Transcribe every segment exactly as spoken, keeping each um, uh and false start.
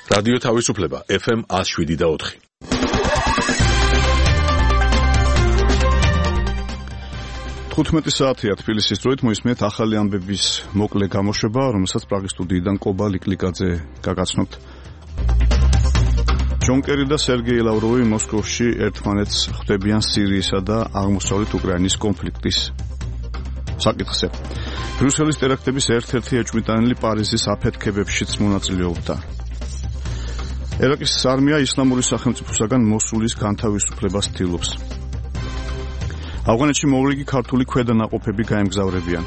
რადიო თავისუფლება ეფ ემ one oh seven და four. თხუთმეტი საათია თბილისის დროით მოისმენთ ახალი ამბების მოკლე გამოშვება, რომელსაც პრაღის სტუდიიდან კობა ლიკლიკაძე გაგაცნობთ. ჯონ კერი და სერგეი ლავროვი მოსკოვში ერთმანეთს ხვდებიან სირიისა და აღმოსავლეთ უკრაინის კონფლიქტის საკითხზე. ბრიუსელის ტერაქტების ერთ-ერთი ეჭვმიტანილი პარიზის აფეთქებებშიც მონაწილეობდა. ერაყის არმია ისლამური სახელმწიფოსაგან მოსულის განთავისუფლებას ცდილობს. ავღანეთში მოვლენილი ქართული ქვედანაყოფები გაემგზავრებიან.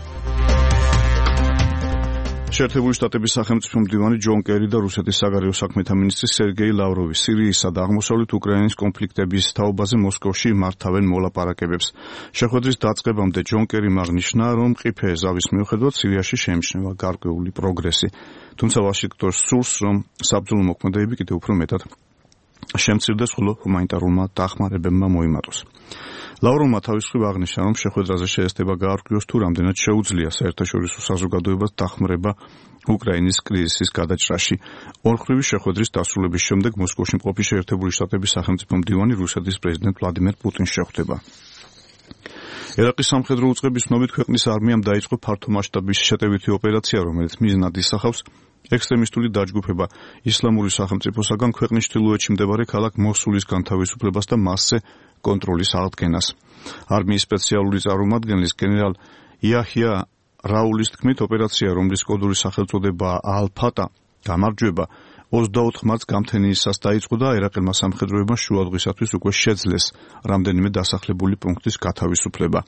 შეერთებული შტატების სახელმწიფო მდივანი ჯონ კერი და რუსეთის საგარეო საქმეთა მინისტრი სერგეი ლავროვი სირიისა და აღმოსავლეთ უკრაინის კონფლიქტების თაობაზე მოსკოვში მართავენ მოლაპარაკებებს. შეხვედრის დაწყებამდე ჯონ კერიმ აღნიშნა, რომ მყიფე ზავის მიუხედავად სირიაში შეიმჩნევა გარკვეული პროგრესი. თუმცა ვაშინგტონს სურს, რომ საბრძოლო მოქმედებები კიდევ უფრო მეტად შემცირდეს, ხოლო ჰუმანიტარულმა დახმარებებმა მოიმატოს. ლავროვმა თავის მხრივ აღნიშნა, რომ შეხვედრაზე შეესწება გაარკვიოს თუ რამდენად შეუძლია საერთაშორისო საზოგადოებას დახმარება უკრაინის კრიზისის გადაჭრაში. ორმხრივი შეხვედრის დასრულების შემდეგ მოსკოვში მყოფი შეერთებული შტატების სახელმწიფო მდივანი რუსეთის პრეზიდენტ ვლადიმერ პუტინს შეხვდება. ერაყის სამხედრო უწყების ცნობით ქვეყნის არმიამ დაიწყო ფართომასშტაბის შეტევითი ოპერაცია, რომელიც მიზნად ისახავს ექსტრემისტული დაჯგუფება ისლამური სახელმწიფოსაგან ქვეყნის ჩრდილოეთში მდებარე ქალაქ მოსულის განთავისუფლებას და მასზე კონტროლის აღდგენას. არმიის სპეციალური წარმომადგენლის გენერალ იაჰია რაულის თქმით, ოპერაცია, რომლის კოდური სახელწოდებაა ალ-ფატა, გამარჯვება, ოცდაოთხ მარტს გამთენიისას დაიწყო და ერაყელმა სამხედროებმა შუადღისათვის უკვე შეძლეს რამდენიმე დასახლებული პუნქტის გათავისუფლება.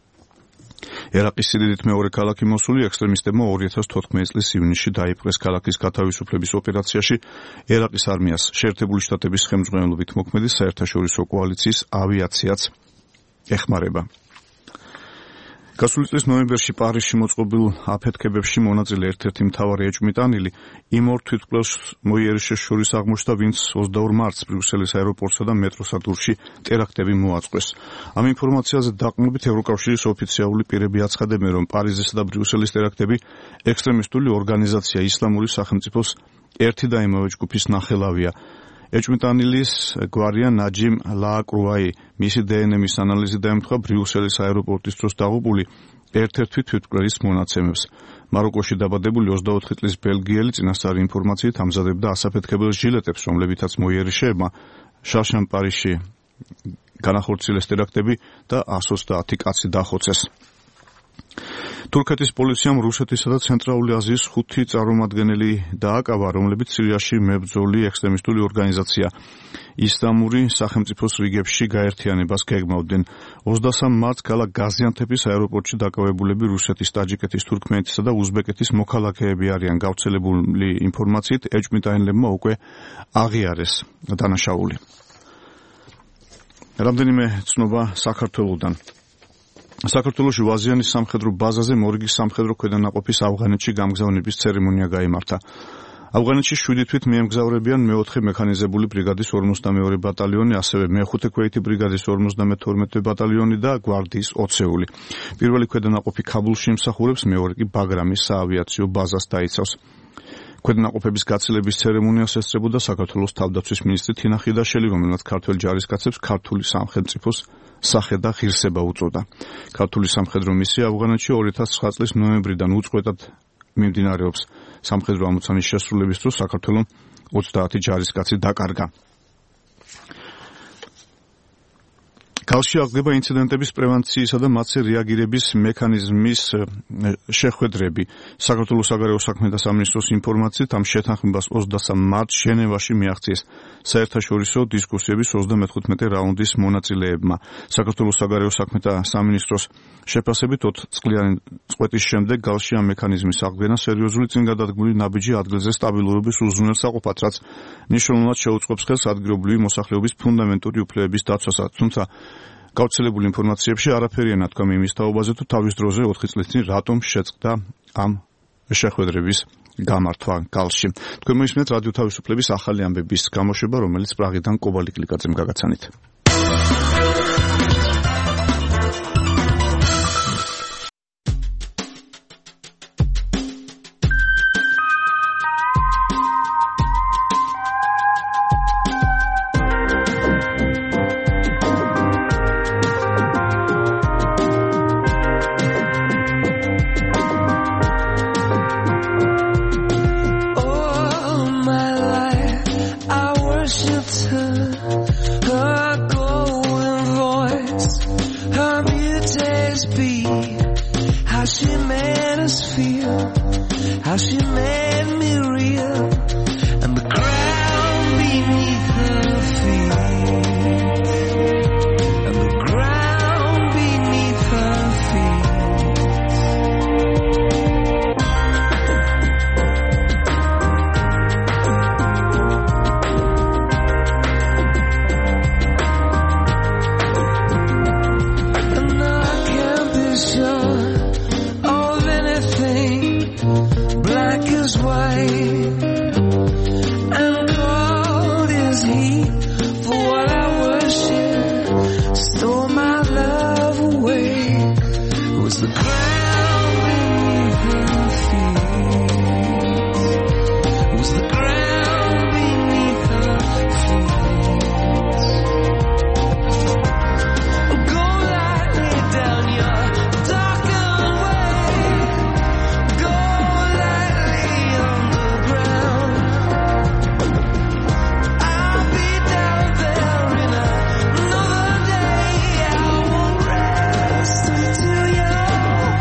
ერაყის სიდიდით მეორე ქალაქი მოსული ექსტრემისტებმა ორი ათას თოთხმეტი წლის ივნისში დაიპყრეს ქალაქის გათავისუფლების ოპერაციაში. ერაყის არმიას შეერთებული შტატების ხელმძღვანელობით მოქმედი საერთაშორისო კოალიციის ავიაციაც ეხმარება. გასული წლის ნოემბერში პარიზში მოწყობილ აფეთქებებში მონაწილე ერთ-ერთი მთავარი ეჭვმიტანილი იმ ორ თვითმკვლელს მოიერიშეს შორის აღმოჩნდა, ვინც ოცდაორ მარტს ბრიუსელის აეროპორტსა და მეტროსადურში ტერაქტები მოაწყვეს. ამ ინფორმაციაზე დაყრდნობით ევროკავშირის ოფიციალური პირები აცხადებენ, რომ პარიზისა და ბრიუსელის ტერაქტები ექსტრემისტული ორგანიზაცია ისლამური სახელმწიფოს ერთი და იმავე ჯგუფის ნახელავია. ეჭვმიტანილის გვარია ნაჯიმ ლააკრუაი მისი დე ენ ემის ანალიზი დაემთხვა ბრიუსელის აეროპორტის დროს დაღუპული ერთ-ერთი თვითმკვლელის მონაცემებს. მაროკოში დაბადებული ოცდაოთხი წლის ბელგიელი წინასწარი ინფორმაციით ამზადებდა ასაფეთქებელ ჟილეტებს, რომლებითაც მოიერიშეებმა შარშან პარიზში განახორციელეს ტერაქტები და εκατს ოცდაათი კაცი დახოცეს. თურქეთის პოლიციამ რუსეთისა და ცენტრალური აზიის ხუთი წარმომადგენელი დააკავა, რომლებიც სირიაში მებრძოლი ექსტრემისტული ორგანიზაცია ისლამური სახელმწიფოს რიგებში გაერთიანებას გეგმავდნენ. ოცდასამ მარტს ქალაქ გაზიანთეპის აეროპორტში დაკავებულები რუსეთის, ტაჯიკეთის, თურქმენეთისა და უზბეკეთის მოქალაქეები არიან. გავრცელებული ინფორმაციით ეჭვმიტანილებმა უკვე აღიარეს დანაშაული. რამდენიმე ცნობა საქართველოდან. საქართველოში ვაზიანის სამხედრო ბაზაზე მორიგის სამხედრო ქვედანაყოფის ავღანეთში გამგზავნების ცერემონია გაიმართა. ავღანეთში შვიდი თვით მიემგზავრებიან მეოთხე მექანიზებული ბრიგადის ორმოცდამეორე ბატალიონი, ასევე მეხუთე ქვეითი ბრიგადის ორმოცდამეთორმეტე ბატალიონი და გვარდიის ოცეული. პირველი ქვედანაყოფი ქაბულში იმსახურებს, მეორე კი ბაგრამის საავიაციო ბაზას დაიცავს. ქვედანაყოფების გაცილების ცერემონიას ესწრებოდა საქართველოს თავდაცვის მინისტრი თინა ხიდაშელი, რომელმაც ქართველ ჯარისკაცებს ქართული სახელმწიფოს სახე და ღირსება უწოდა. ქართული სამხედრო მისია ავღანეთში ორი ათას ცხრა წლის ნოემბრიდან უწყვეტად მიმდინარეობს. სამხედრო ამოცანის შესრულების დროს საქართველოს ოცდაათი ჯარისკაცი დაკარგა. ქალში აღდგება ინციდენტების პრევენციისა და მათზე რეაგირების მექანიზმის შეხვედრები. საქართველოს საგარეო საქმეთა სამინისტროს ინფორმაციით ამ შეთანხმებას ოცდასამ მარტს ჟენევაში მიაღწიეს საერთაშორისო დისკუსიების ოცდამეთხუთმეტე რაუნდის მონაწილეებმა. საქართველოს საგარეო საქმეთა სამინისტროს შეფასებით ოთხ წლიანი წყვეტის შემდეგ გალში ამ მექანიზმის აღდგენა სერიოზული წინგადადგმული ნაბიჯი ადგილზე სტაბილურობის უზრუნველსაყოფად, რაც მნიშვნელოვნად შეუწყობს ხელს ადგილობრივი მოსახლეობის ფუნდამენტური უფლებების დაცვასაც. თუმცა გავრცელებული ინფორმაციებში არაფერია ნათქვამი იმის თაობაზე, თუ თავის დროზე ოთხი წლის წინ რატომ შეწყდა ამ შეხვედრების გამართვა გალში. თქვენ მოისმენთ რადიო თავისუფლების ახალი ამბების გამოშვება, რომელიც პრაღიდან კობა ლიკლიკაძემ გაგაცანით. feel, how she made me real, and the ground beneath her feet, and the ground beneath her feet. And I can't be sure of anything, black as white and cold as heat. For what I worship stole my love away. It was the ground beneath her feet. It was the ground beneath her feet. Go lightly down your darkened way. Go lightly on the ground. I'll be down there in another day. I won't rest until you're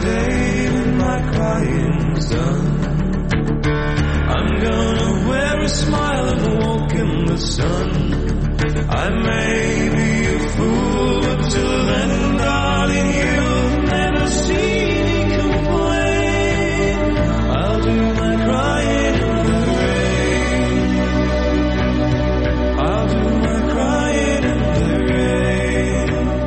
babe in my crying son. I'm gonna wear a smile and walk in the sun. I may be a fool, but till then, darling, you'll never see me complain. I'll do my crying in the rain. I'll do my crying in the rain.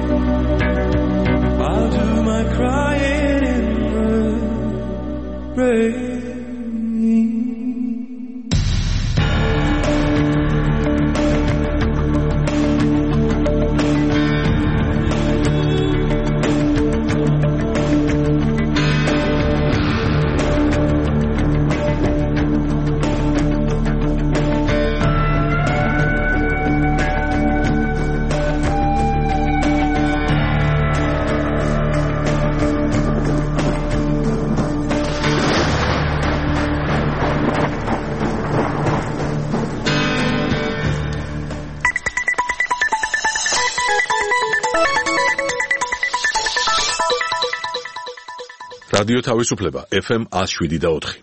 I'll do my crying in the rain. რადიო თავისუფლება ეფ ემ one oh seven და four.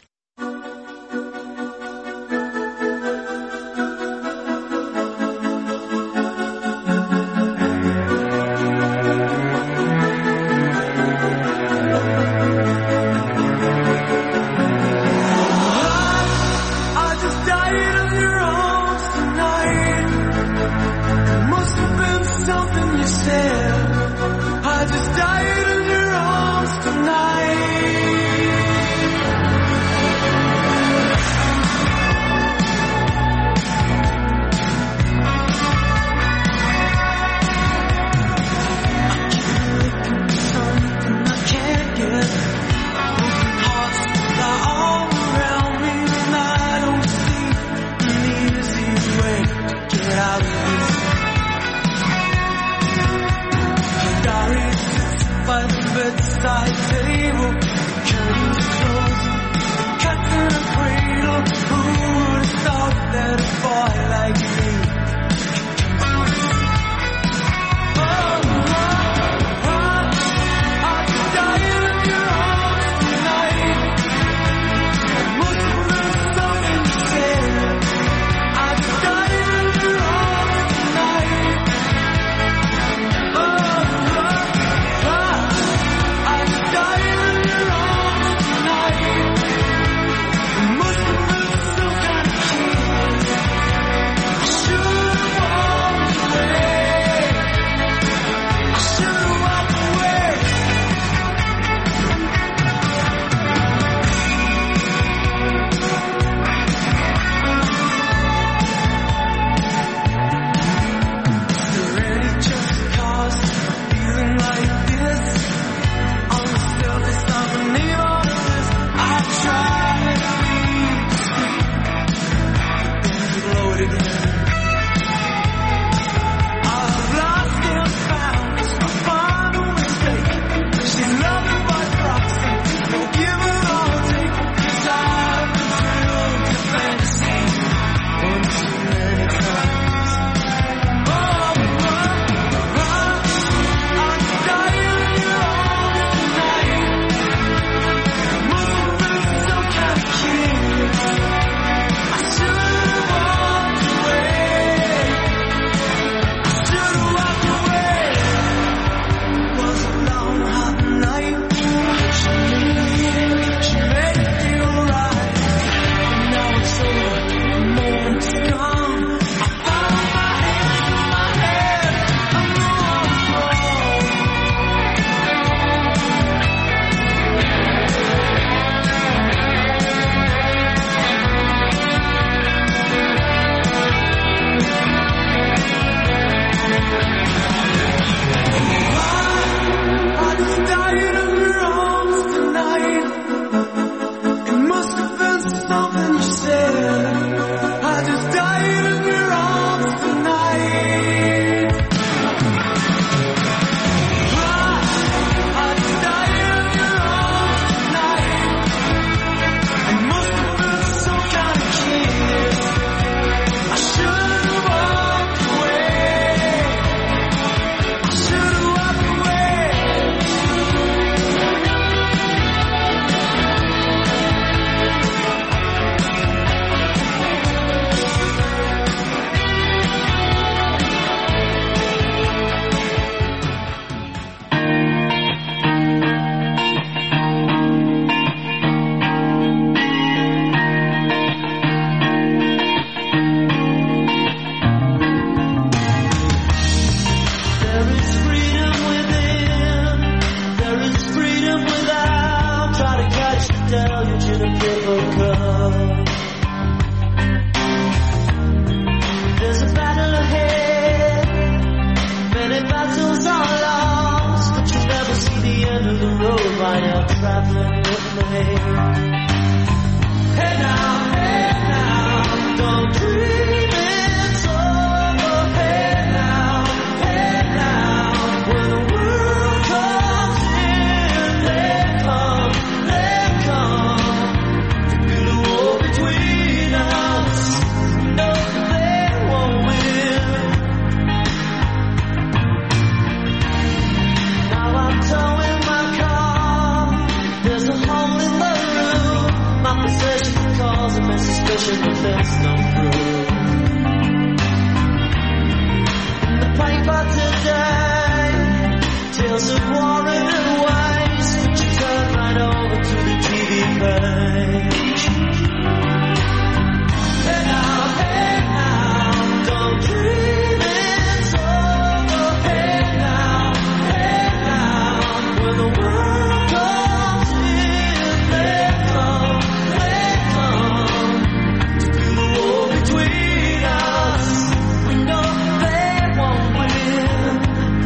I just died in your arms tonight. deluge in a paper cup. There's a battle ahead, many battles are lost, but you never see the end of the road while you're traveling with me. Hey now, hey now, don't dream it's over. Hey now, hey now, when the world comes in, they come, they come to build a wall between us. No, they won't win. Now I'm towing my car. There's a hole in the roof. My possession calls and my suspicion that there's no proof. In the paper today, tales of war and waste, but you turn right over to the T V page. Hey now, hey now, don't dream it's over. Hey now, hey now, when the world comes in, they come, they come to build a wall between us. We know they won't win.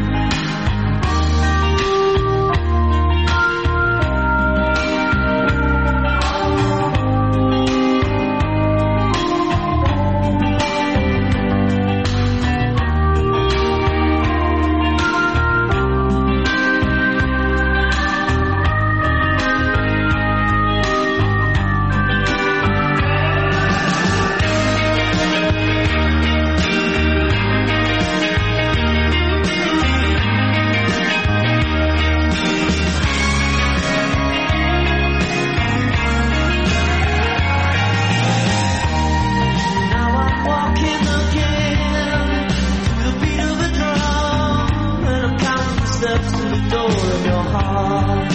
Now I'm walking again to the beat of a drum, and I'm counting the steps to the door of your heart.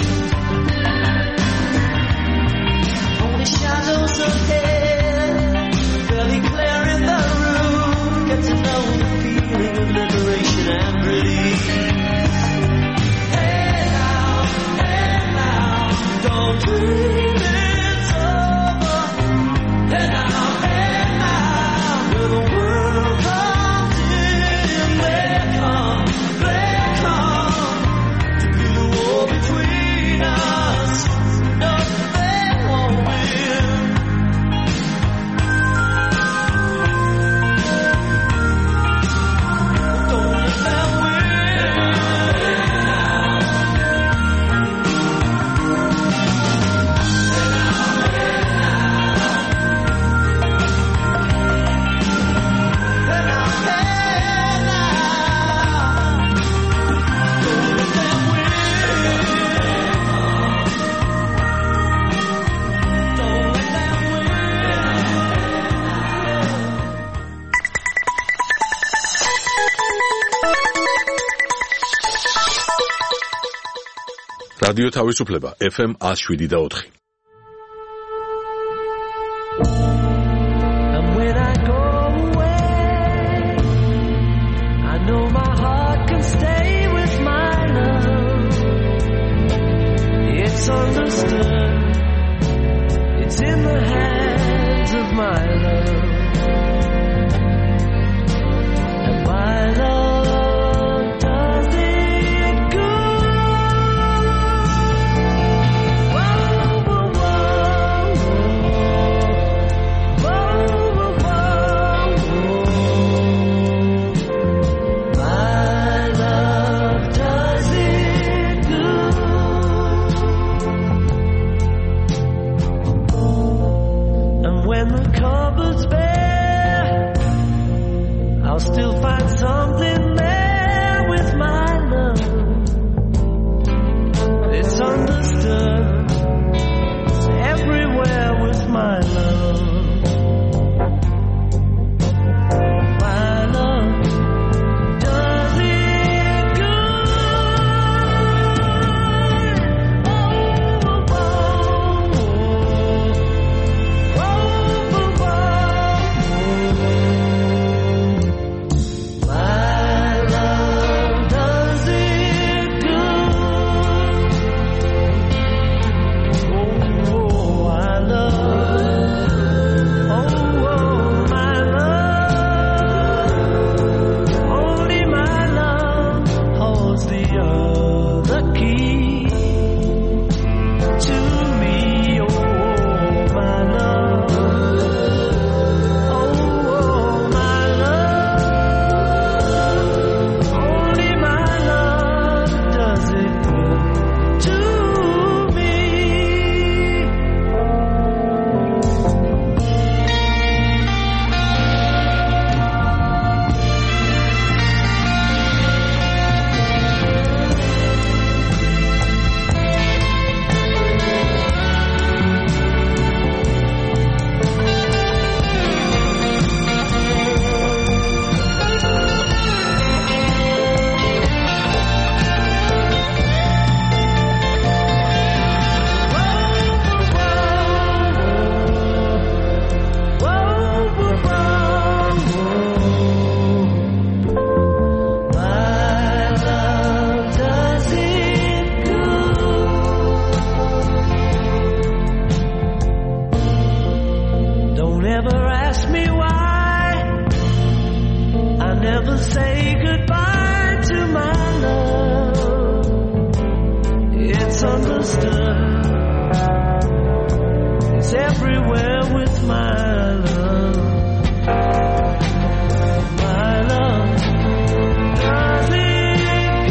Only shadows ahead, barely clear in the room. Get to know the feeling of liberation and relief. Hey now, hey now, don't dream it's over. Hey now, hey now, when the world comes in, they come, they come to build a wall between us. No, they won't win. Don't let them win. Hey now, hey now, don't let them win. Don't let them win. რადიო თავისუფლება ეფ ემ one oh seven და four. And when I go away, I know my heart can stay with my love. It's understood, it's in the hands of my love. And my love does it good. Whoa, whoa, whoa, whoa, whoa, whoa, whoa. My love does it good. And when the cupboard's bare, I'll still find something there with my love. It's understood, it's everywhere with my love. My love does it good. Oh, oh, oh, oh, oh, oh, oh. My everywhere with my love. My love does it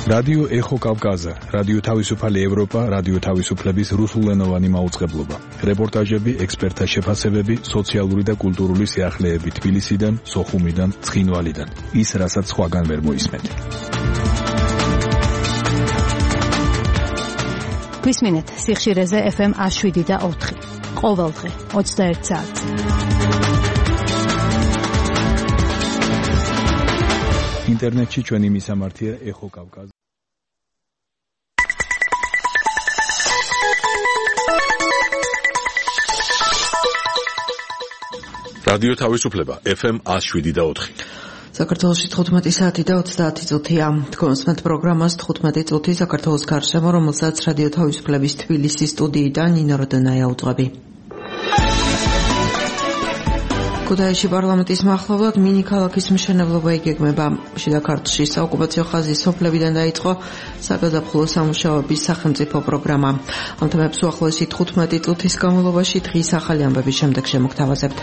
რადიო ეხო კავკაზა, რადიო თავისუფალი ევროპა, რადიო თავისუფლების რუსულენოვანი მაუწყებლობა. რეპორტაჟები, ექსპერტთა შეფასებები, სოციალური და კულტურული სიახლეები თბილისიდან, სოხუმიდან, ცხინვალიდან. ის, რასაც სხვაგან ვერ მოისმენთ. გვისმინეთ სიხშირეზე ეფ ემ ას შვიდი და ოთხი. ყოველდღე ოცდაერთ საათზე. ინტერნეტში ჩვენი მისამართია ეხო კავკაზა. რადიო თავისუფლება ეფ ემ ას შვიდი და ოთხი. საქართველოში თხუთმეტი საათი და ოცდაათი წუთია. თქვენსმეთ პროგრამას თხუთმეტი წუთი საქართველოს გარშემო, რომელსაც რადიო თავისუფლების თბილისის სტუდიიდან ნინო როდონაია უძღვები. ქუთაისში პარლამენტის მახლობლად მინი ქალაქის მშენებლობა იგეგმება. შიდა ქართლში საოკუპაციო ხაზის სოფლებიდან დაიწყო საგაზაფხულო სამუშაოების სახელმწიფო პროგრამა. ამ თემებს უახლოესი თხუთმეტი წუთის განმავლობაში დღის ახალი ამბების შემდეგ შემოგთავაზებთ.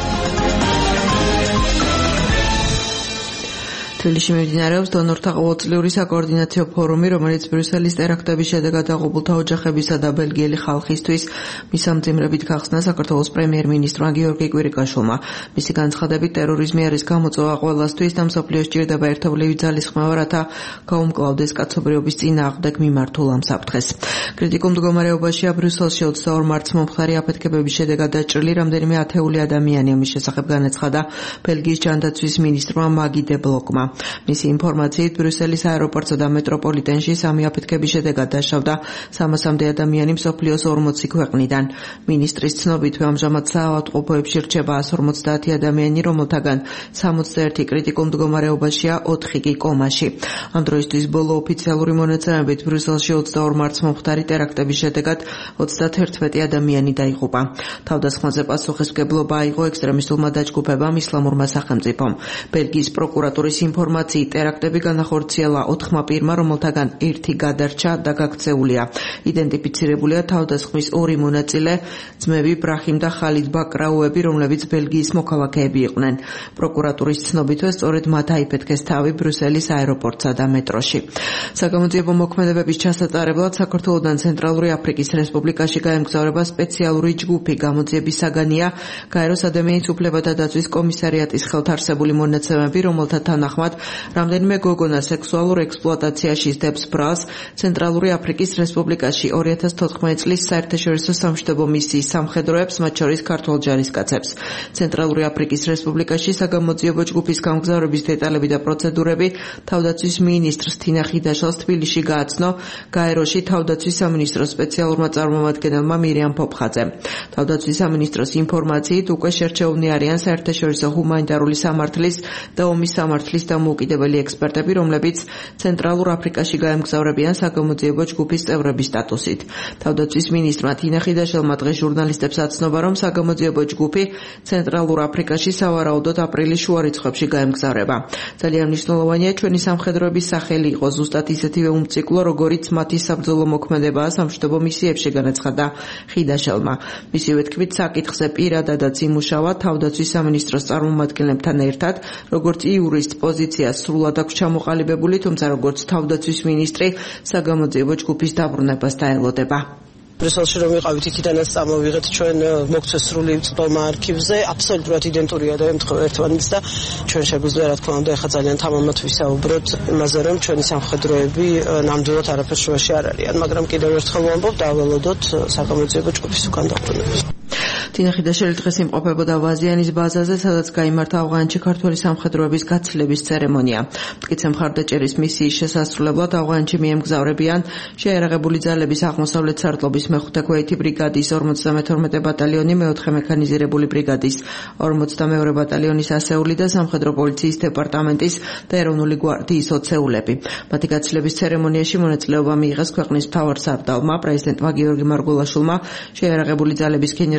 თბილისში მიმდინარეობს დონორთა ყოველწლიური საკოორდინაციო ფორუმი, რომელიც ბრიუსელის ტერაქტების შედეგად დაღუპულთა ოჯახებისა და ბელგიელი ხალხისთვის მისამძიმრებით გახსნა საქართველოს პრემიერ-მინისტრმა გიორგი კვირიკაშვილმა. მისი განცხადებით, ტერორიზმი არის გამოწვევა ყველასთვის და მსოფლიოს ჭირდება ერთობლივი ძალისხმევა, რათა გაუმკლავდეს კაცობრიობის წინააღმდეგ მიმართულ ამ საფრთხეს. კრიტიკულ მდგომარეობაშია ბრიუსელში ოცდაორ მარტს მომხდარი აფეთქებების შედეგად დაჭრილი რამდენიმე ათეული ადამიანი. ამის შესახებ განაცხადა ბელგიის ჯანდაცვის მინისტრმა მაგი დე ბლოკმა. მისი ინფორმაციით, ბრიუსელის აეროპორტსა და მეტროპოლიტენში სამი აფეთქების შედეგად დაშავდა სამასამდე ადამიანი მსოფლიოს ორმოცი ქვეყნიდან. მინისტრის ცნობით, ამჟამად საავადმყოფოებში რჩება ას ორმოცდაათი ადამიანი, რომელთაგან სამოცდაერთი კრიტიკულ მდგომარეობაშია, ოთხი კი კომაში. ამ დროისთვის ბოლო ოფიციალური მონაცემებით ბრიუსელში ოცდაორ მარტს მომხდარი ტერაქტების შედეგად ოცდათერთმეტი ადამიანი დაიღუპა. თავდასხმაზე პასუხისმგებლობა აიღო ექსტრემისტულმა დაჯგუფებამ ისლამურმა სახელმწიფომ. ბელგიის პროკურატურის ინფორმაციით, ტერაქტები განახორციელა ოთხმა პირმა, რომელთაგან ერთი გადარჩა და გაქცეულია. იდენტიფიცირებულია თავდასხმის ორი მონაწილე, ძმები ბრაჰიმ და ხალიდ ბაკრაუები, რომლებიც ბელგიის მოქალაქეები იყვნენ. პროკურატურის ცნობითვე, სწორედ მათ აიფეთქეს თავი ბრიუსელის აეროპორტსა და მეტროში. საგამოძიებო მოქმედებების ჩასატარებლად საქართველოდან ცენტრალური აფრიკის რესპუბლიკაში გაემგზავრება სპეციალური ჯგუფი. გამოძიების საგანია გაეროს ადამიანის უფლებათა დაცვის კომისარიატის ხელთარსებული მონაცემები, რომელთა თანახმად რამდენიმე გოგონა სექსუალურ ექსპლუატაციაში სდებს ბრალს ცენტრალური აფრიკის რესპუბლიკაში ორი ათას თოთხმეტი წლის საერთაშორისო სამშვიდობო მისიის სამხედროებს, მათ შორის ქართველ ჯარისკაცებს. ცენტრალური აფრიკის რესპუბლიკაში საგამოძიებო ჯგუფის გამგზავრების დეტალები და პროცედურები თავდაცვის მინისტრს თინა ხიდაშელს თბილისში გააცნო გაეროში თავდაცვის სამინისტროს სპეციალურმა წარმომადგენელმა მირიამ ფოფხაძემ. თავდაცვის სამინისტროს ინფორმაციით, უკვე შერჩეულნი არიან საერთაშორისო ჰუმანიტარული სამართლის და ომის სამართლის დამოუკიდებელი ექსპერტები, რომლებიც ცენტრალურ აფრიკაში გაემგზავრებიან საგამოძიებო ჯგუფის წევრების სტატუსით. თავდაცვის მინისტრმა თინა ხიდაშელმა დღეს ჟურნალისტებს აცნობა, რომ საგამოძიებო ჯგუფი ცენტრალურ აფრიკაში სავარაუდოდ აპრილის შუა რიცხვებში გაემგზავრება. ძალიან მნიშვნელოვანია ჩვენი სამხედროების სახელი იყო ზუსტად ისეთივე უმციკლო, როგორიც მათი საბრძოლო მოქმედებაა სამშვიდობო მისიებში, განაცხადა ხიდაშელმა. მისივე თქმით, საკითხზე პირადადაც იმუშავა თავდაცვის სამინისტროს წარმომადგენლებთან ერთად, როგორც იურისტ პოზიცია სრულად აქვს ჩამოყალიბებული, თუმცა როგორც თავდაცვის მინისტრი საგამოძიებო ჯგუფის დაბრუნებას დაელოდება. ბრიუსელში რომ ვიყავით, იქიდანაც წამოვიღეთ ჩვენ მოგცეს სრული წვდომა არქივზე, აბსოლუტურად იდენტურია და ემთხვევა ერთმანეთს და ჩვენ შეგვიძლია, რა თქმა უნდა, ეხლა ძალიან თამამად ვისაუბროთ იმაზე, რომ ჩვენი სამხედროები ნამდვილად არაფერს შუაში არ არიან, მაგრამ კიდევ ერთხელ ვამბობ, დაველოდოთ საგამოძიებო ჯგუფის უკან დაბრუნებას. თინა ხიდაშელი დღეს იმყოფებოდა ვაზიანის ბაზაზე, სადაც გაიმართა ავღანეთში ქართველი სამხედროების გაცილების ცერემონია. მტკიცე მხარდაჭერის მისიის შესასრულებლად ავღანეთში მიემგზავრებიან შეიარაღებული ძალების აღმოსავლეთ სარტყლობის მეხუთე ქვეითი ბრიგადის ორმოცდამეთორმეტე ბატალიონი, მეოთხე მექანიზირებული ბრიგადის ორმოცდამეორე ბატალიონის ასეული და სამხედრო პოლიციის დეპარტამენტის და ეროვნული გვარდიის ოცეულები. მათი გაცილების ცერემონიაში მონაწილეობა მიიღეს ქვეყნის მთავარ სარდალმა, პრეზიდენტმა გიორგი მარგულაშვილმა, შეიარაღებული ძალების გენერალური შტაბის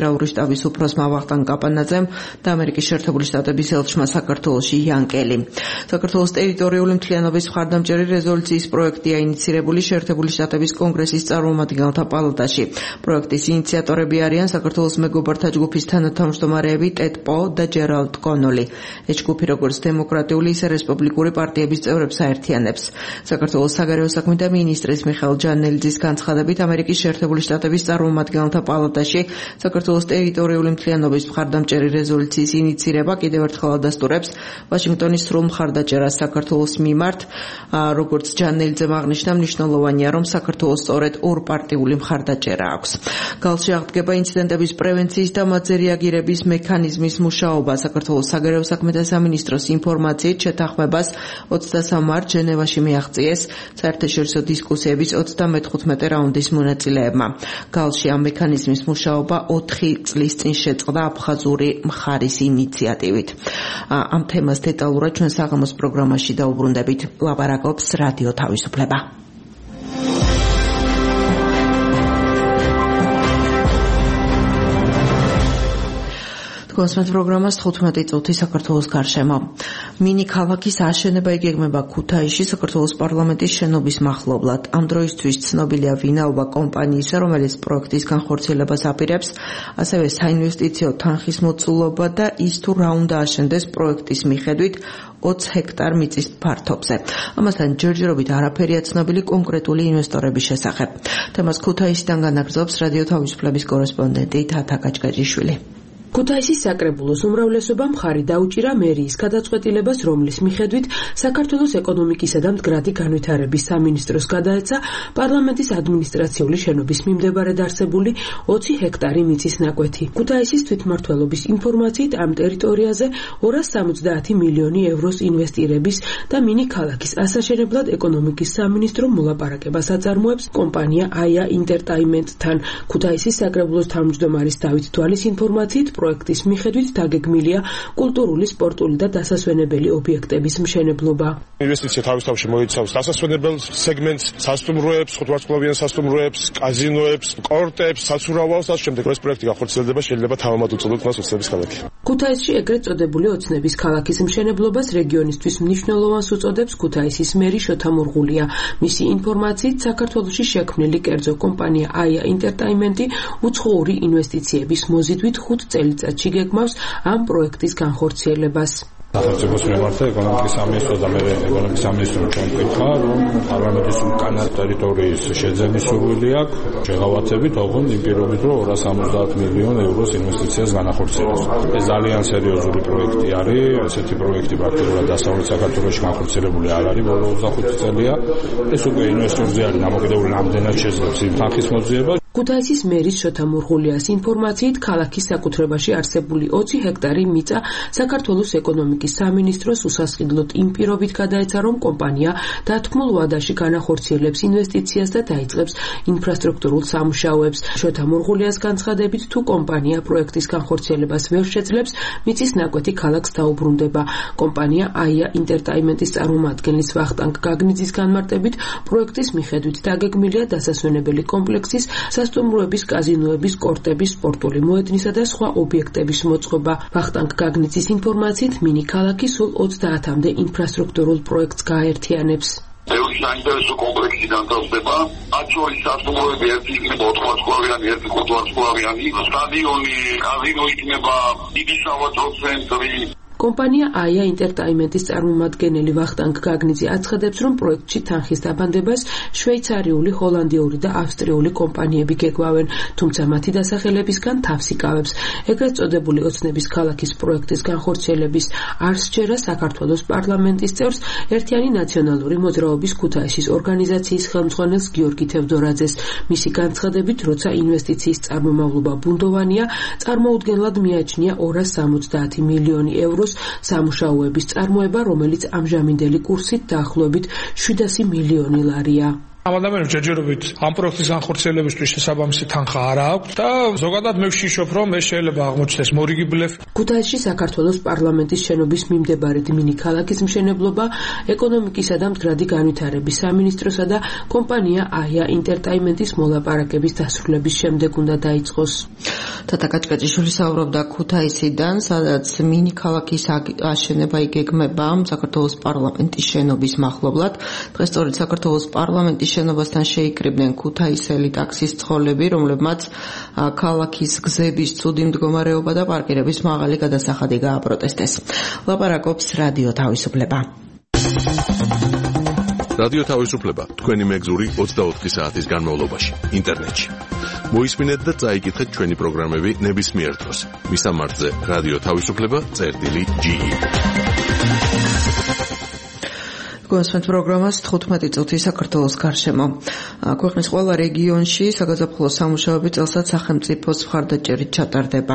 თავისუფროსმა ვახტანგ კაპანაძემ და ამერიკის შეერთებული შტატების ელჩმა საქართველოში იან კელი. საქართველოს ტერიტორიული მთლიანობის მხარდამჭერი რეზოლუციის პროექტია ინიცირებული შეერთებული შტატების კონგრესის წარმომადგენელთა პალატაში. პროექტის ინიციატორები არიან საქართველოს მეგობართა ჯგუფის თანათავმჯდომარეები ტედ პო და ჯერალდ კონოლი. ეს ჯგუფი როგორც დემოკრატიული, ისე რესპუბლიკური პარტიების წევრებს აერთიანებს. საქართველოს საგარეო საქმეთა მინისტრის მიხეილ ჯანელიძის განცხადებით ამერიკის შეერთებული შტატების წარმომადგენელთა პალატაში საქართველოს ტერიტორიული მთლიანობის მხარდამჭერი რეზოლუციის ინიცირება კიდევ ერთხელ ადასტურებს ვაშინგტონის სრულ მხარდაჭერას საქართველოს მიმართ. როგორც ჯანელიძემ აღნიშნა, მნიშვნელოვანია, რომ საქართველოს სწორედ ორპარტიული მხარდაჭერა აქვს. გალში აღდგება ინციდენტების პრევენციის და მათზე რეაგირების მექანიზმის მუშაობა. საქართველოს საგარეო საქმეთა სამინისტროს ინფორმაციით შეთანხმებას ოცდასამ მარტს ჟენევაში მიაღწიეს საერთაშორისო დისკუსიების ოცდამეთხუთმეტე რაუნდის მონაწილეებმა. გალში ამ მექანიზმის მუშაობა ოთხი წლის წინ შეწყდა აფხაზური მხარის ინიციატივით. ამ თემას დეტალურად ჩვენ საღამოს პროგრამაში დაუბრუნდებით. ლაპარაკობს რადიო თავისუფლება. კონსმეთ პროგრამას თხუთმეტი წუთი საქართველოს გარშემო. მინი ქალაქის აშენება იგეგმება ქუთაისში საქართველოს პარლამენტის შენობის მახლობლად. ამ დროისთვის ცნობილია ვინაობა კომპანიისა, რომელიც პროექტის განხორციელებას აპირებს, ასევე საინვესტიციო თანხის მოცულობა და ის თუ რა უნდა აშენდეს პროექტის მიხედვით ოცი ჰექტარ მიწის ფართობზე. ამასთან ჯერჯერობით არაფერია ცნობილი კონკრეტული ინვესტორების შესახებ. თემას ქუთაისიდან განაგრძობს რადიო თავისუფლების კორესპონდენტი თათა გაჭგაჭიშვილი. ქუთაისის საკრებულოს უმრავლესობა მხარი დაუჭირა მერიის გადაწყვეტილებას, რომლის მიხედვით საქართველოს ეკონომიკისა და მდგრადი განვითარების სამინისტროს გადაეცა პარლამენტის ადმინისტრაციული შენობის მიმდებარედ არსებული ოცი ჰექტარი მიწის ნაკვეთი. ქუთაისის თვითმმართველობის ინფორმაციით ამ ტერიტორიაზე ორას სამოცდაათი მილიონი ევროს ინვესტირების და მინი ქალაქის ასაშენებლად ეკონომიკის სამინისტრო მოლაპარაკებას აწარმოებს კომპანია აია ინტერტეინმენტთან. ქუთაისის საკრებულოს თავმჯდომარის დავით თვალის ინფორმაციით პროექტის მიხედვით დაგეგმილია კულტურული, სპორტული და დასასვენებელი ობიექტების მშენებლობა. ინვესტიცია თავის თავში მოიცავს დასასვენებელ სეგმენტს, სასტუმროებს, ხუთვარსკვლავიან სასტუმროებს, კაზინოებს, კორტებს, საცურავალს და შემდეგ ეს პროექტი განხორციელდება შეიძლება თავამად უწოდოთ მას ოცნების ქალაქი. ქუთაისში ეგრეთ წოდებული ოცნების ქალაქის მშენებლობას რეგიონისთვის მნიშვნელოვანს უწოდებს ქუთაისის მერი შოთა მურღულია. მისი ინფორმაციით საქართველოში შექმნილი კერძო კომპანია აია ინტერტეინმენტი უცხოური ინვესტიციების მოზიდვით ხუთ წელიწადში გეგმავს ამ პროექტის განხორციელებას. სახელმწიფოს მიმართ ეკონომიკის სამინისტრო და მე ეკონომიკის სამინისტრო ჩვენ ვკითხა, რომ პარლამენტის უკანა ტერიტორიის შეძენის სურვილი აქვს. შეღავათებით ოღონდ იმ პირობით, რომ ორას სამოცდაათ მილიონ ევროს ინვესტიციას განახორციელოს. ეს ძალიან სერიოზული პროექტი არის. ესეთი პროექტი პრაქტიკულად დასავლეთ საქართველოში განხორციელებული არ არის ბოლო ოცდახუთი წელია. ეს უკვე ინვესტორზე არის დამოკიდებული, რამდენად შეძლებს იმ თანხის მოძიებას. ქუთაისის მერის შოთა მურღულიას ინფორმაციით ქალაქის საკუთრებაში არსებული ოცი ჰექტარი მიწა საქართველოს ეკონომიკის სამინისტროს უსასყიდლოდ იმ პირობით გადაეცა, რომ კომპანია დათქმულ ვადაში განახორციელებს ინვესტიციას და დაიწყებს ინფრასტრუქტურულ სამუშაოებს. შოთა მურღულიას განცხადებით, თუ კომპანია პროექტის განხორციელებას ვერ შეძლებს, მიწის ნაკვეთი ქალაქს დაუბრუნდება. კომპანია აია ინტერტეინმენტის წარმომადგენლის ვახტანგ გაგნიძის განმარტებით, პროექტის მიხედვით დაგეგმილია დასასვენებელი კომპლექსის სასტუმროების, კაზინოების, კორტების, სპორტული მოედნისა და სხვა ობიექტების მოწყობა. ვახტანგ გაგნიძის ინფორმაციით მინი ქალაქი სულ ოცდაათამდე ინფრასტრუქტურულ პროექტს გააერთიანებს. ბევრი საინტერესო კომპლექსი განთავსდება, მათ შორის სასტუმროები ერთი იქნება ოთხვარსკვლავიანი, ერთი ხუთვარსკვლავიანი, სტადიონი, კაზინო იქნება, დიდი სავაჭრო ცენტრი. კომპანია აია ინტერტეინმენტის წარმომადგენელი ვახტანგ გაგნიძე აცხადებს, რომ პროექტში თანხის დაბანდებას შვეიცარიული, ჰოლანდიური და ავსტრიული კომპანიები გეგმავენ, თუმცა მათი დასახელებისგან თავს იკავებს. ეგრეთ წოდებული ოცნების ქალაქის პროექტის განხორციელების არსჯერა საქართველოს პარლამენტის წევრს ერთიანი ნაციონალური მოძრაობის ქუთაისის ორგანიზაციის ხელმძღვანელს გიორგი თევდორაძეს. მისი განცხადებით, როცა ინვესტიციის წარმომავლობა ბუნდოვანია, წარმოუდგენლად მიაჩნია ორას სამოცდაათი მილიონი ევროს სამუშაოების წარმოება, რომელიც ამჟამინდელი კურსით დაახლოებით შვიდასი მილიონი ლარია. ამ ადამიანებს ჯერჯერობით ამ პროექტის განხორციელებისთვის შესაბამისი თანხა არ აქვს და ზოგადად მე ვშიშობ, რომ ეს შეიძლება აღმოჩნდეს მორიგი ბლეფი. ქუთაისში საქართველოს პარლამენტის შენობის მიმდებარე მინი ქალაქის მშენებლობა ეკონომიკისა და მდგრადი განვითარების სამინისტროსა და კომპანია აია ინტერტეინმენტის მოლაპარაკების დასრულების შემდეგ უნდა დაიწყოს. თათა კაჭკაჭიშვილი საუბრობდა ქუთაისიდან, სადაც მინი ქალაქის აშენება იგეგმება საქართველოს პარლამენტის შენობის მახლობლად. დღეს სწორედ საქართველოს პარლამენტის შენობასთან შეიკრიბნენ ქუთაისელი ტაქსის ცხოლები, რომლებმაც ქალაქის გზების ცუდი მდგომარეობა და პარკირების მაღალი გადასახადი გააპროტესტეს. ლაპარაკობს რადიო თავისუფლება. რადიო თავისუფლება თქვენი მეგზური ოცდაოთხი საათის განმავლობაში ინტერნეტში. მოისმინეთ და წაიკითხეთ ჩვენი პროგრამები ნებისმიერ დროს. მისამართზე რადიო თავისუფლება წერტილი ჯი ი. გასვენთ პროგრამას თხუთმეტი წუთი საქართველოს გარშემო. ქვეყნის ყველა რეგიონში საგაზაფხულო სამუშაოები წელსაც სახელმწიფოს მხარდაჭერით ჩატარდება.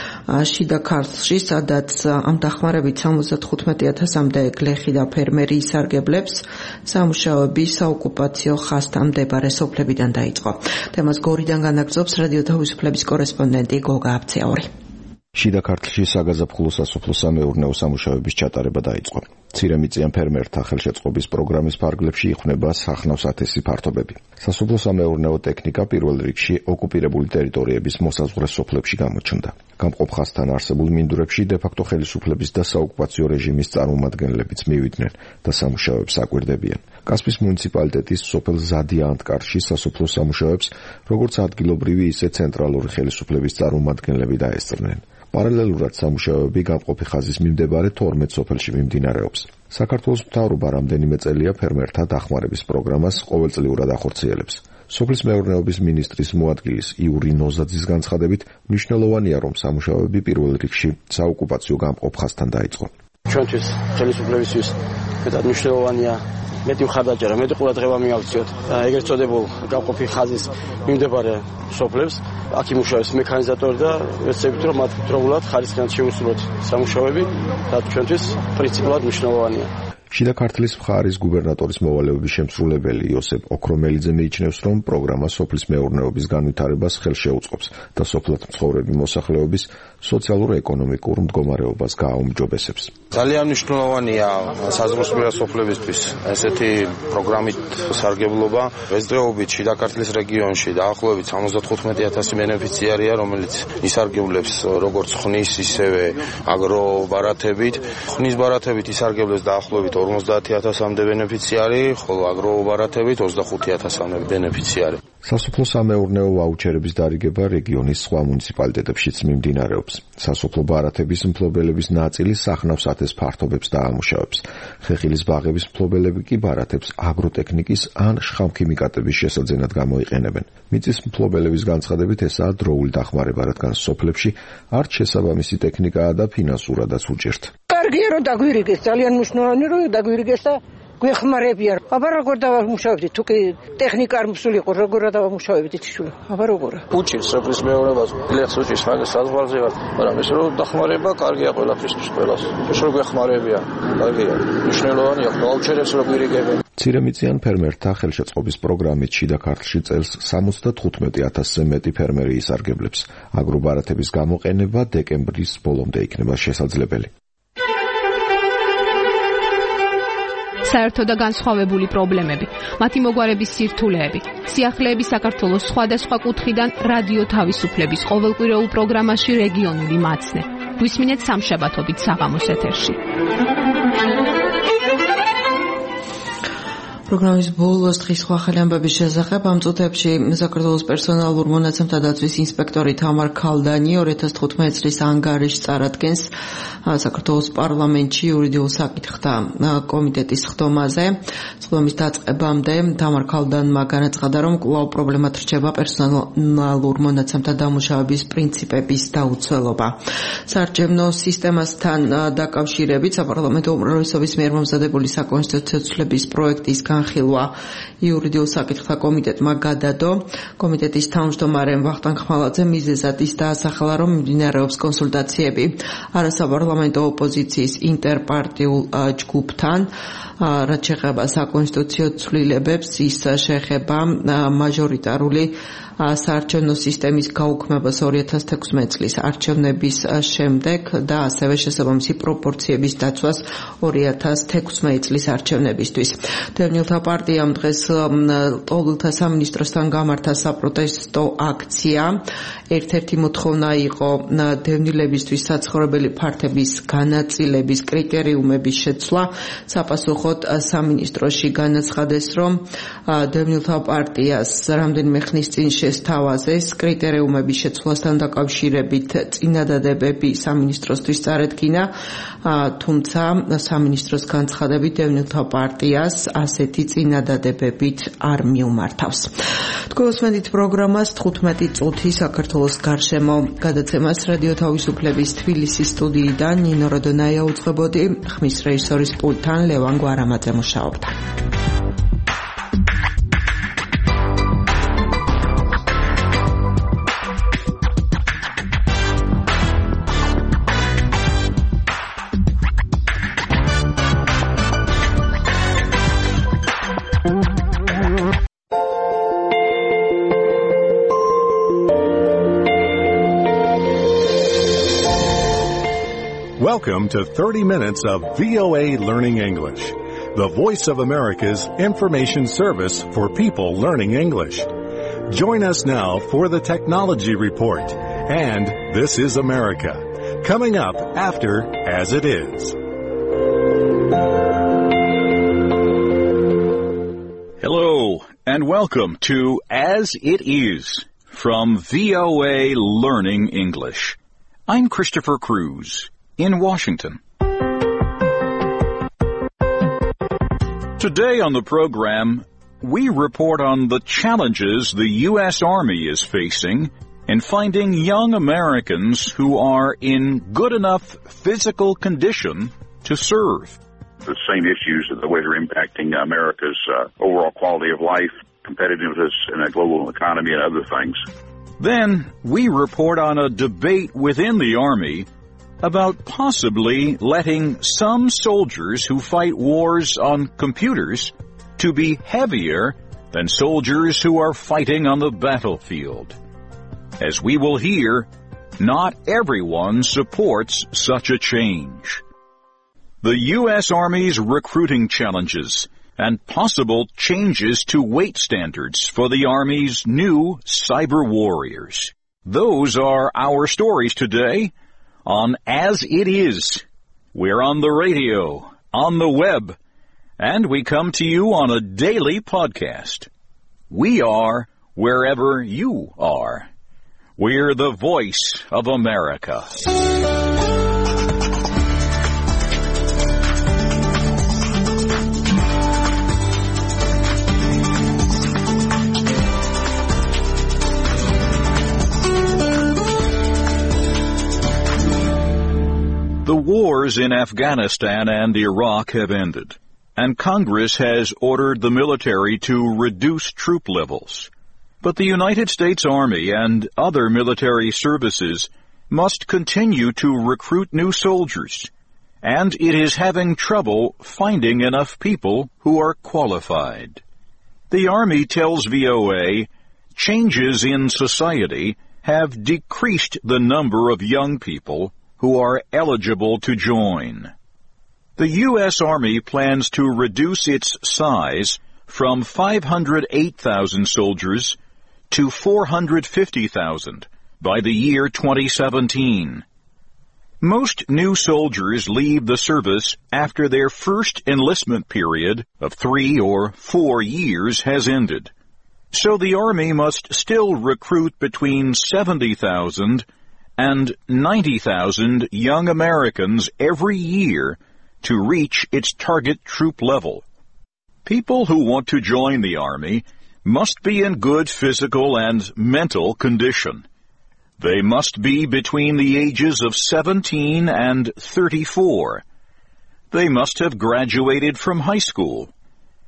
შიდა ქართლში, სადაც ამ დახმარებით სამოცდათხუთმეტი ათასამდე გლეხი და ფერმერი ისარგებლებს, სამუშაოები საოკუპაციო ხაზთან მდებარე სოფლებიდან დაიწყო. თემას გორიდან განაგრძობს რადიო თავისუფლების კორესპონდენტი გოგა აბცეორი. შიდა ქართლში საგაზაფხულო სასოფლო-სამეურნეო სამუშაოების ჩატარება დაიწყო. მცირემიწიან ფერმერთა ხელშეწყობის პროგრამის ფარგლებში იხმნება სახნავს ათასი ფართობები. სასოფლო-სამეურნეო ტექნიკა პირველ რიგში ოკუპირებული ტერიტორიების მოსაზღვრე სოფლებში გამოჩნდა. გამყოფ ხაზთან არსებულ მინდვრებში დე-ფაქტო ხელისუფლების და საოკუპაციო რეჟიმის წარმომადგენლებიც მივიდნენ და სამუშაოებს აკვირდებიან. კასპის მუნიციპალიტეტის სოფელ ზადიანტკარში სასოფლო სამუშაოებს როგორც ადგილობრივი, ისე ცენტრალური ხელისუფლების წარმომადგენლები დაესწრნენ. პარალელურად სამუშაოები გამყოფი ხაზის მიმდებარე თორმეტ სოფელში მიმდინარეობს. საქართველოს მთავრობა რამდენიმე წელია ფერმერთა დახმარების პროგრამას ყოველწლიურად ახორციელებს. სოფლის მეურნეობის მინისტრის მოადგილის იური ნოზაძის განცხადებით, მნიშვნელოვანია, რომ სამუშაოები პირველ რიგში საოკუპაციო გამყოფ ხაზთან დაიწყო. ჩვენთვის ხელისუფლებისთვის მეტად მნიშვნელოვანია მეტი მხარდაჭერა, მეტი ყურადღება მიაქციოთ ეგრეთ წოდებულ გამყოფი ხაზის მიმდებარე სოფლებს. აქ იმუშავებს მექანიზატორი და ვეცდებით, რომ მათ დროულად ხარისხიან შეუსრულოთ სამუშაოები და ჩვენთვის პრინციპულად მნიშვნელოვანია. შიდა ქართლის მხარის გუბერნატორის მოვალეობის შემსრულებელი იოსებ ოქრომელიძე მიიჩნევს, რომ პროგრამა სოფლის მეურნეობის განვითარებას ხელშეუწყობს და სოფლად მცხოვრები მოსახლეობის სოციალურ-ეკონომიკურ მდგომარეობას გააუმჯობესებს. ძალიან მნიშვნელოვანია საზღვრისპირა სოფლებისთვის ესეთი პროგრამით სარგებლობა. დღესდღეობით შიდა ქართლის რეგიონში დაახლოებით სამოცდათხუთმეტი ათასი ბენეფიციარია, რომელიც ისარგებლებს როგორც ხნის, ისევე აგრობარათებით. ხნის ბარათებით ისარგებლებს დაახლოებით ორმოცდაათი ათასამდე ბენეფიციარი, ხოლო აგრობარათებით ოცდახუთი ათასამდე ბენეფიციარი. სასოფლო-სამეურნეო ვაუჩერების დარიგება რეგიონის სხვა მუნიციპალიტეტებშიც მიმდინარეობს. სასოფლო ბარათების მფლობელების ნაწილი სახნავს ათას ფართობებს დაამუშავებს. ხეხილის ბაღების მფლობელები კი ბარათებს აგროტექნიკის ან შხამქიმიკატების შესაძენად გამოიყენებენ. მიწის მფლობელების განცხადებით ესაა დროული დახმარება, რადგან სოფლებში არც შესაბამისი ტექნიკაა და ფინანსურადაც უჭირთ. კარგია რომ დაგვირიგეს, ძალიან მნიშვნელოვანია რომ დაგვირიგეს და გვეხმარებიან. აბა როგორ დავამუშავებდით? თუ კი ტექნიკა არ მსულიყო, როგორ დავამუშავებდით შულა? აბა როგორ? უჭირს სოფლის მეურნეობას, გლეხს უჭირს, მაგას საზღვარზე ვარ, მაგრამ ეს რომ დახმარება კარგია ყველაფრისთვის ყველას. ეს რომ გვეხმარებიან, კარგია. მნიშვნელოვანია, ვაუჩერებს რო გვირიგებენ. მცირემიწიან ფერმერთა ხელშეწყობის პროგრამით შიდა ქართლში წელს სამოცდათხუთმეტი ათასზე მეტი ფერმერი ისარგებლებს. აგრობარათების გამოყენება დეკემბრის ბოლომდე იქნება შესაძლებელი. საერთო და განსხვავებული პრობლემები, მათი მოგვარების სირთულეები, სიახლეები საქართველოს სხვადასხვა კუთხიდან რადიო თავისუფლების ყოველკვირეულ პროგრამაში რეგიონული მაცნე. გვისმინეთ სამშაბათობით საღამოს ეთერში. პროგრამის ბოლოს დღის სხვა ახალი ამბების შესახებ ამ წუთებში საქართველოს პერსონალურ მონაცემთა დაცვის ინსპექტორი თამარ ქალდანი ორი ათას თხუთმეტი წლის ანგარიშს წარადგენს საქართველოს პარლამენტში იურიდიულ საკითხთა კომიტეტის ხდომაზე. ხდომის დაწყებამდე თამარ ქალდანმა განაცხადა, რომ კვლავ პრობლემად რჩება პერსონალურ მონაცემთა დამუშავების პრინციპების დაუცველობა. საარჩევნო სისტემასთან დაკავშირებით საპარლამენტო უმრავლესობის მიერ მომზადებული საკონსტიტუციო ცვლილების პროექტის განხილვა. იურიდიულ საკითხთა კომიტეტმა გადადო. კომიტეტის თავმჯდომარე ვახტანგ ხმალაძე მიზეზად ის დაასახელა, რომ მიმდინარეობს კონსულტაციები არასაპარლამენტო ოპოზიციის ინტერპარტიულ ჯგუფთან, რაც შეეხება საკონსტიტუციო ცვლილებებს, ის შეეხება მაჟორიტარული საარჩევნო სისტემის გაუქმებას ორი ათას თექვსმეტი წლის არჩევნების შემდეგ და ასევე შესაბამისი პროპორციების დაცვას ორი ათას თექვსმეტი წლის არჩევნებისთვის. დევნილთა პარტიამ დღეს ყოველთა სამინისტროსთან გამართა საპროტესტო აქცია. ერთ-ერთი მოთხოვნა იყო დევნილებისთვის საცხოვრებელი ფართების განაწილების კრიტერიუმების შეცვლა. საპასუხოდ სამინისტროში განაცხადეს, რომ დევნილთა პარტიას რამდენიმე ხნის წინ შესთავაზეს კრიტერიუმების შეცვლასთან დაკავშირებით წინადადებები სამინისტროსთვის წარედგინა, თუმცა სამინისტროს განცხადებით დევნილთა პარტიას ასეთი წინადადებებით არ მიუმართავს. თქვენ უსმენთ პროგრამას თხუთმეტი წუთი საქართველოს გარშემო გადაცემას რადიო თავისუფლების თბილისის სტუდიიდან ნინო როდონაია უძღვებოდი, ხმის რეჟისორის პულტთან ლევან გვარამაძე მუშაობდა. Welcome to thirty minutes of V O A Learning English, the voice of America's information service for people learning English. Join us now for the Technology Report and This is America, coming up after As It Is. Hello and welcome to As It Is from V O A Learning English. I'm Christopher Cruz in Washington. Today on the program, we report on the challenges the U S Army is facing in finding young Americans who are in good enough physical condition to serve. The same issues that the way they're impacting America's uh, overall quality of life, competitiveness in a global economy, and other things. Then we report on a debate within the Army about possibly letting some soldiers who fight wars on computers to be heavier than soldiers who are fighting on the battlefield. As we will hear, not everyone supports such a change. The U S Army's recruiting challenges and possible changes to weight standards for the Army's new cyber warriors. Those are our stories today on As It Is. We're on the radio, on the web, and we come to you on a daily podcast. We are wherever you are. We're the voice of America. The wars in Afghanistan and Iraq have ended, and Congress has ordered the military to reduce troop levels. But the United States Army and other military services must continue to recruit new soldiers, and it is having trouble finding enough people who are qualified. The Army tells V O A changes in society have decreased the number of young people who are eligible to join. The U S Army plans to reduce its size from five hundred eight thousand soldiers to four hundred fifty thousand by the year twenty seventeen. Most new soldiers leave the service after their first enlistment period of three or four years has ended. So the Army must still recruit between seventy thousand and ninety thousand young Americans every year to reach its target troop level. People who want to join the Army must be in good physical and mental condition. They must be between the ages of seventeen and thirty-four. They must have graduated from high school.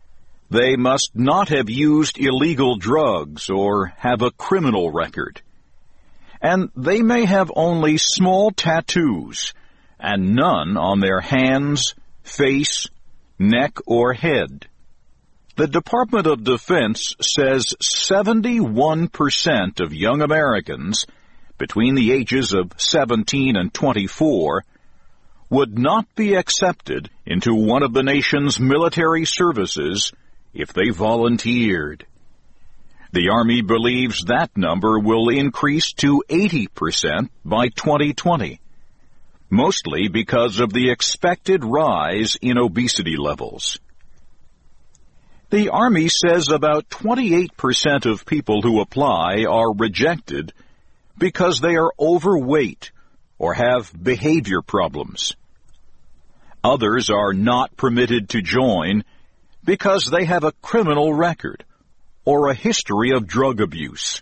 They must not have used illegal drugs or have a criminal record. And they may have only small tattoos and none on their hands, face, neck, or head. The Department of Defense says seventy-one percent of young Americans between the ages of seventeen and twenty-four would not be accepted into one of the nation's military services if they volunteered. The Army believes that number will increase to eighty percent by twenty twenty, mostly because of the expected rise in obesity levels. The Army says about twenty-eight percent of people who apply are rejected because they are overweight or have behavior problems. Others are not permitted to join because they have a criminal record or a history of drug abuse.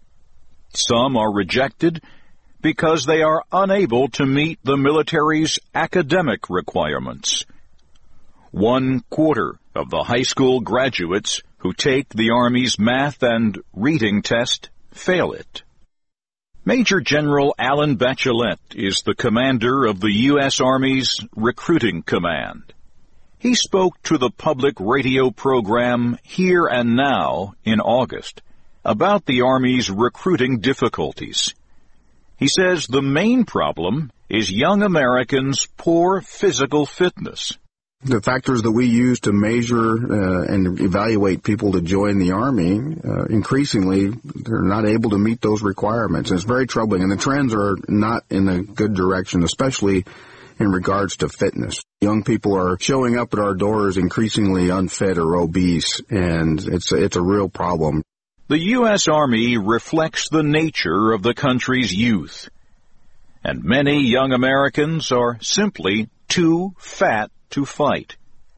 Some are rejected because they are unable to meet the military's academic requirements. One quarter of the high school graduates who take the Army's math and reading test fail it. Major General Alan Bachelet is the commander of the U S Army's Recruiting Command. He spoke to the public radio program Here and Now in August about the Army's recruiting difficulties. He says the main problem is young Americans' poor physical fitness. The factors that we use to measure uh, and evaluate people to join the Army, uh, increasingly, they're not able to meet those requirements. And it's very troubling, and the trends are not in a good direction, especially in regards to fitness. Young people are showing up at our doors increasingly unfit or obese, and it's a, it's a real problem. The U S Army reflects the nature of the country's youth, and many young Americans are simply too fat to fight.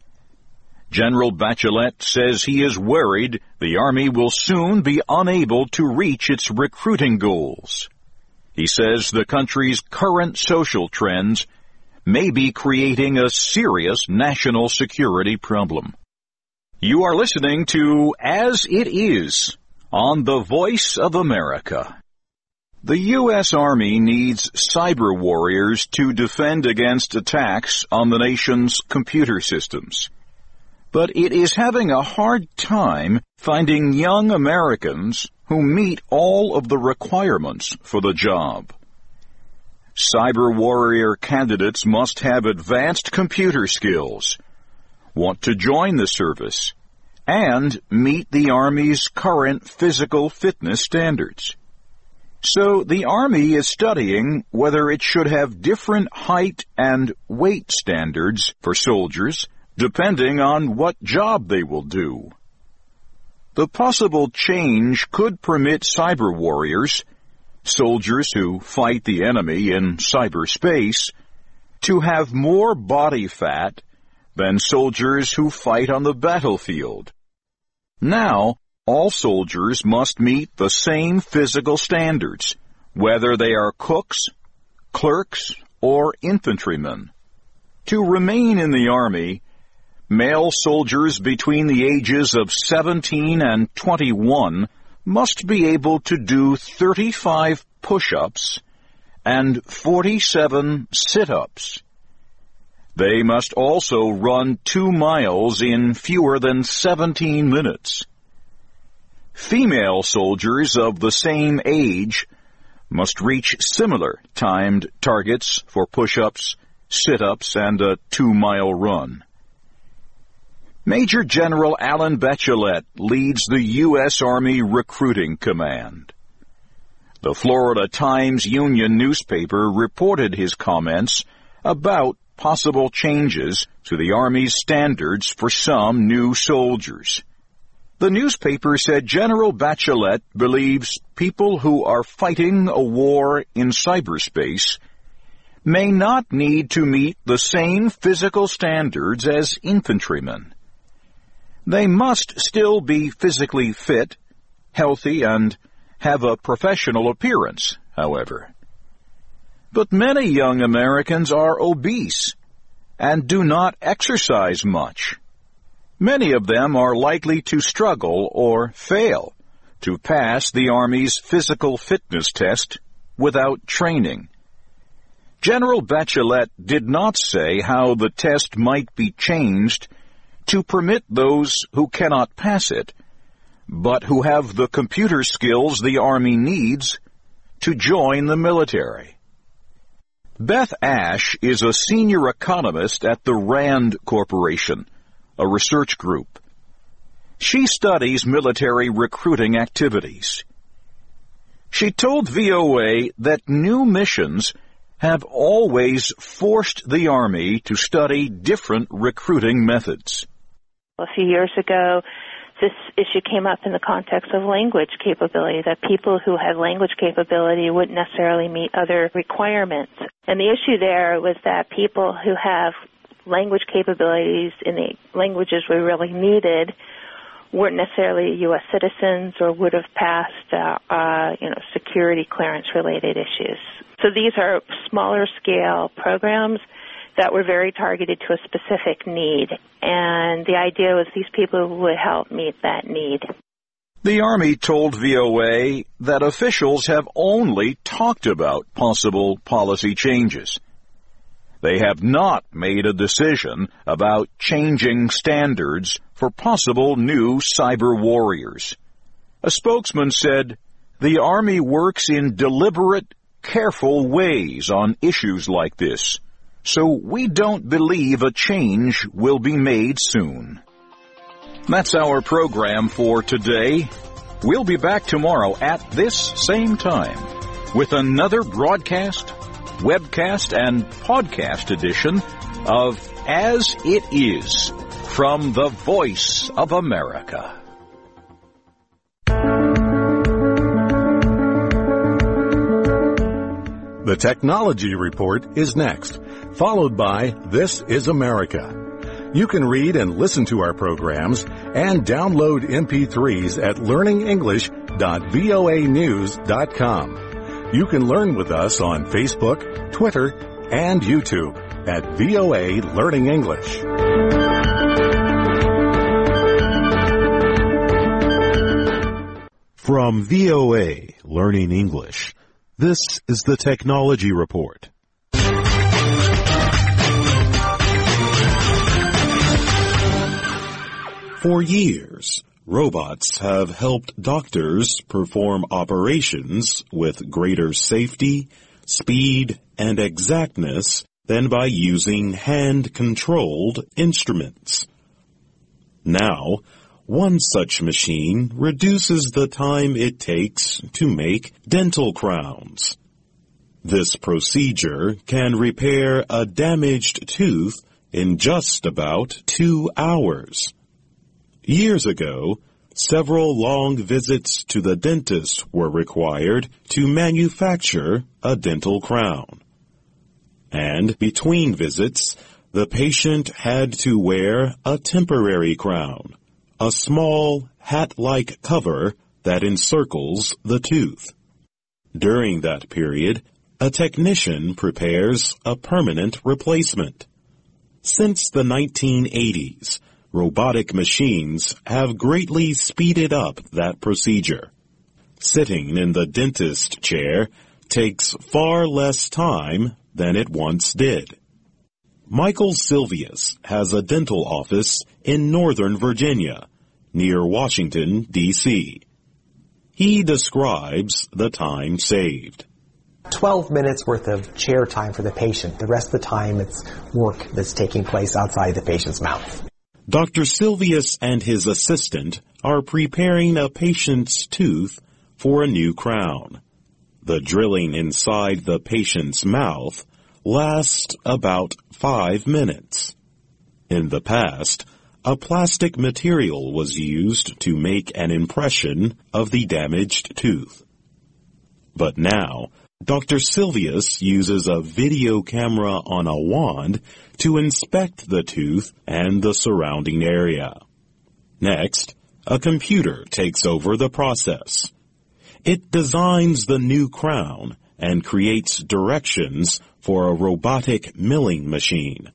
General Bachelet says he is worried the Army will soon be unable to reach its recruiting goals. He says the country's current social trends may be creating a serious national security problem. You are listening to As It Is on the Voice of America. The U S Army needs cyber warriors to defend against attacks on the nation's computer systems. But it is having a hard time finding young Americans who meet all of the requirements for the job. Cyber warrior candidates must have advanced computer skills, want to join the service, and meet the Army's current physical fitness standards. So the Army is studying whether it should have different height and weight standards for soldiers depending on what job they will do. The possible change could permit cyber warriors, soldiers who fight the enemy in cyberspace, to have more body fat than soldiers who fight on the battlefield. Now, all soldiers must meet the same physical standards, whether they are cooks, clerks, or infantrymen. To remain in the Army, male soldiers between the ages of seventeen and twenty-one must be able to do thirty-five push-ups and forty-seven sit-ups. They must also run two miles in fewer than seventeen minutes. Female soldiers of the same age must reach similar timed targets for push-ups, sit-ups, and a two-mile run. Major General Alan Bachelet leads the U S Army Recruiting Command. The Florida Times-Union newspaper reported his comments about possible changes to the Army's standards for some new soldiers. The newspaper said General Bachelet believes people who are fighting a war in cyberspace may not need to meet the same physical standards as infantrymen. They must still be physically fit, healthy, and have a professional appearance, however. But many young Americans are obese and do not exercise much. Many of them are likely to struggle or fail to pass the Army's physical fitness test without training. General Bachelet did not say how the test might be changed to permit those who cannot pass it, but who have the computer skills the Army needs to join the military. Beth Ash is a senior economist at the RAND Corporation, a research group. She studies military recruiting activities. She told V O A that new missions have always forced the Army to study different recruiting methods. A few years ago, this issue came up in the context of language capability, that people who had language capability wouldn't necessarily meet other requirements. And the issue there was that people who have language capabilities in the languages we really needed weren't necessarily U S citizens or would have passed, uh, uh, you know, security clearance-related issues. So these are smaller scale programs that were very targeted to a specific need, and the idea was these people would help meet that need. The Army told V O A that officials have only talked about possible policy changes. They have not made a decision about changing standards for possible new cyber warriors. A spokesman said, "The Army works in deliberate, careful ways on issues like this, so we don't believe a change will be made soon." That's our program for today. We'll be back tomorrow at this same time with another broadcast, webcast, and podcast edition of As It Is from the Voice of America. The Technology Report is next, followed by This is America. You can read and listen to our programs and download M P threes at learning english dot voa news dot com. You can learn with us on Facebook, Twitter, and YouTube at V O A Learning English. From V O A Learning English, this is the Technology Report. For years, robots have helped doctors perform operations with greater safety, speed, and exactness than by using hand-controlled instruments. Now, one such machine reduces the time it takes to make dental crowns. This procedure can repair a damaged tooth in just about two hours. Years ago, several long visits to the dentist were required to manufacture a dental crown. And between visits, the patient had to wear a temporary crown, a small hat-like cover that encircles the tooth. During that period, a technician prepares a permanent replacement. Since the nineteen eighties, robotic machines have greatly speeded up that procedure. Sitting in the dentist chair takes far less time than it once did. Michael Silvius has a dental office in Northern Virginia, near Washington, D C He describes the time saved. twelve minutes worth of chair time for the patient. The rest of the time it's work that's taking place outside the patient's mouth. Doctor Silvius and his assistant are preparing a patient's tooth for a new crown. The drilling inside the patient's mouth lasts about five minutes. In the past, a plastic material was used to make an impression of the damaged tooth. But now, Doctor Silvius uses a video camera on a wand to inspect the tooth and the surrounding area. Next, a computer takes over the process. It designs the new crown and creates directions for a robotic milling machine,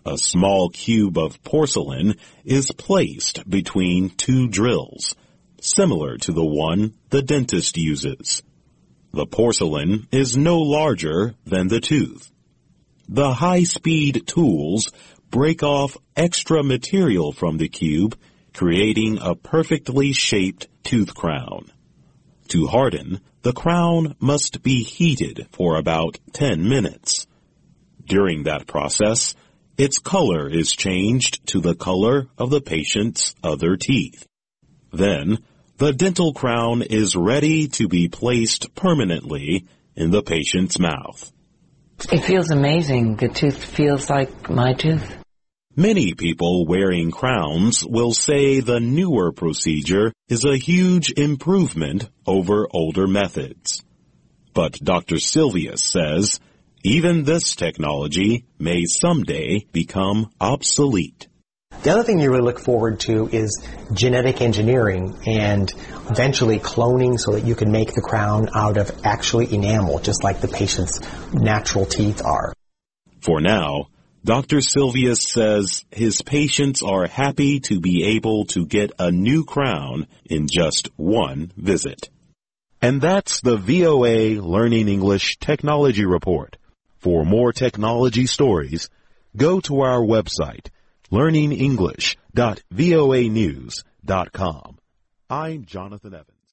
A small cube of porcelain is placed between two drills, similar to the one the dentist uses. The porcelain is no larger than the tooth. The high-speed tools break off extra material from the cube, creating a perfectly shaped tooth crown. To harden, the crown must be heated for about ten minutes. During that process, its color is changed to the color of the patient's other teeth. Then, the dental crown is ready to be placed permanently in the patient's mouth. It feels amazing. The tooth feels like my tooth. Many people wearing crowns will say the newer procedure is a huge improvement over older methods. But Doctor Silvius says even this technology may someday become obsolete. The other thing you really look forward to is genetic engineering and eventually cloning so that you can make the crown out of actually enamel, just like the patient's natural teeth are. For now, Doctor Silvius says his patients are happy to be able to get a new crown in just one visit. And that's the V O A Learning English Technology Report. For more technology stories, go to our website, learning english dot voa news dot com. I'm Jonathan Evans.